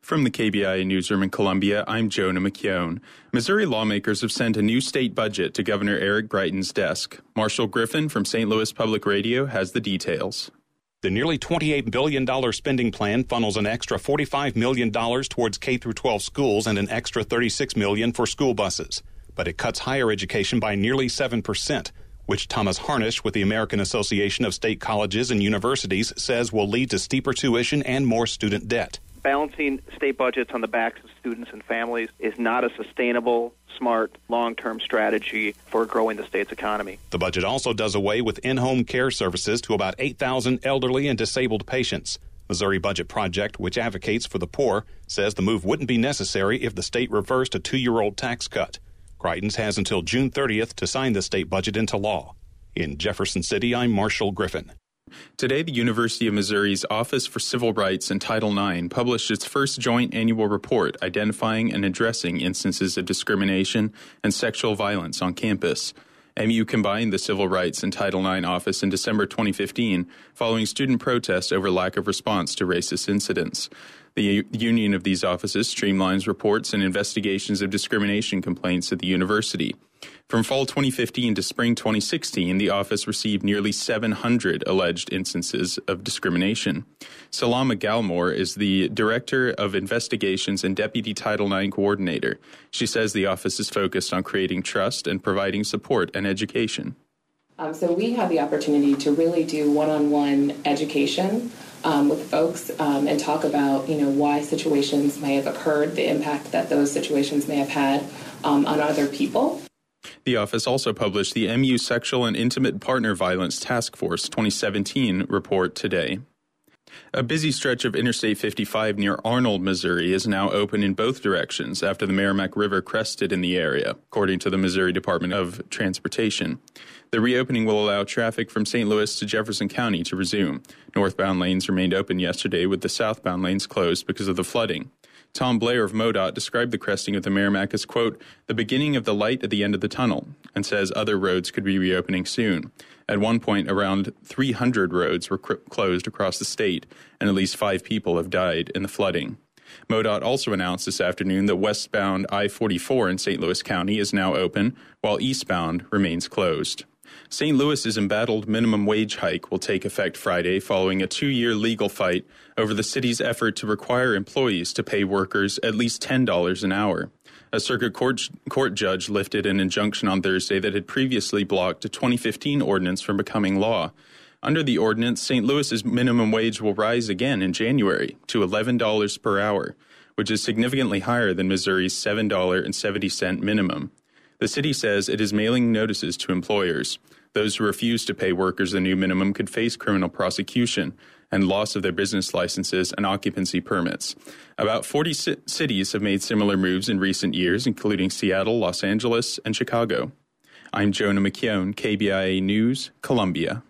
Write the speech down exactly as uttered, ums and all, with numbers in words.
From the K B I A newsroom in Columbia, I'm Jonah McKeown. Missouri lawmakers have sent a new state budget to Governor Eric Greitens' desk. Marshall Griffin from Saint Louis Public Radio has the details. The nearly twenty-eight billion dollars spending plan funnels an extra forty-five million dollars towards K through twelve schools and an extra thirty-six million dollars for school buses. But it cuts higher education by nearly seven percent, which Thomas Harnish with the American Association of State Colleges and Universities says will lead to steeper tuition and more student debt. Balancing state budgets on the backs of students and families is not a sustainable, smart, long-term strategy for growing the state's economy. The budget also does away with in-home care services to about eight thousand elderly and disabled patients. Missouri Budget Project, which advocates for the poor, says the move wouldn't be necessary if the state reversed a two-year-old tax cut. Greitens has until June thirtieth to sign the state budget into law. In Jefferson City, I'm Marshall Griffin. Today, the University of Missouri's Office for Civil Rights and Title nine published its first joint annual report identifying and addressing instances of discrimination and sexual violence on campus. M U combined the Civil Rights and Title nine office in December twenty fifteen following student protests over lack of response to racist incidents. The u- union of these offices streamlines reports and investigations of discrimination complaints at the university. From fall twenty fifteen to spring twenty sixteen, the office received nearly seven hundred alleged instances of discrimination. Salama Galmore is the Director of Investigations and Deputy Title nine Coordinator. She says the office is focused on creating trust and providing support and education. Um, so we have the opportunity to really do one-on-one education um, with folks um, and talk about, you know, why situations may have occurred, the impact that those situations may have had um, on other people. The office also published the M U Sexual and Intimate Partner Violence Task Force twenty seventeen report today. A busy stretch of Interstate fifty-five near Arnold, Missouri is now open in both directions after the Merrimack River crested in the area, according to the Missouri Department of Transportation. The reopening will allow traffic from Saint Louis to Jefferson County to resume. Northbound lanes remained open yesterday with the southbound lanes closed because of the flooding. Tom Blair of MoDOT described the cresting of the Merrimack as, quote, the beginning of the light at the end of the tunnel, and says other roads could be reopening soon. At one point, around three hundred roads were cr- closed across the state, and at least five people have died in the flooding. MoDOT also announced this afternoon that westbound I forty-four in Saint Louis County is now open, while eastbound remains closed. Saint Louis's embattled minimum wage hike will take effect Friday following a two-year legal fight over the city's effort to require employees to pay workers at least ten dollars an hour. A circuit court, court judge lifted an injunction on Thursday that had previously blocked a twenty fifteen ordinance from becoming law. Under the ordinance, Saint Louis's minimum wage will rise again in January to eleven dollars per hour, which is significantly higher than Missouri's seven dollars and seventy cents minimum. The city says it is mailing notices to employers. Those who refuse to pay workers the new minimum could face criminal prosecution and loss of their business licenses and occupancy permits. About forty c- cities have made similar moves in recent years, including Seattle, Los Angeles, and Chicago. I'm Jonah McKeown, K B I A News, Columbia.